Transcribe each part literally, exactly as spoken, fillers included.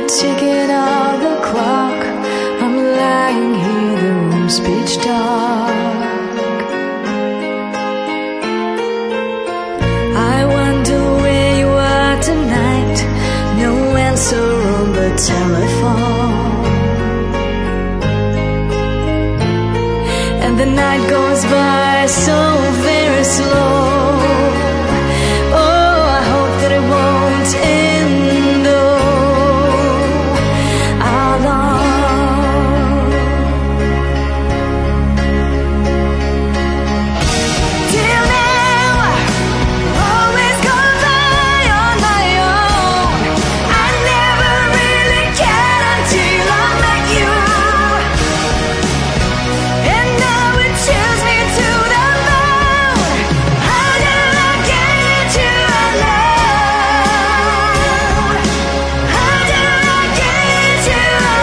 ticking of the clock. I'm lying here, the room's pitch dark. I wonder where you are tonight. No answer on the telephone, and the night goes by so very slow. Oh, I hope that it won't end though. How long? Till now, always go by on my own. I never really cared until I met you, and now it chills me to the bone. How did I get you alone? How did I get you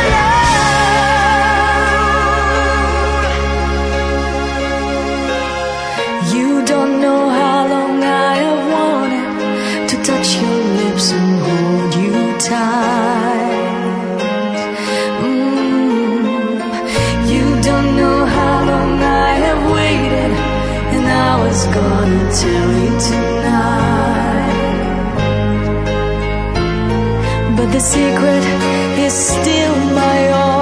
alone? You don't know how long I have wanted to touch your lips and hold you tight. Mm. You don't know how long I have waited, and I was gonna tell you tonight, but the secret is still my own.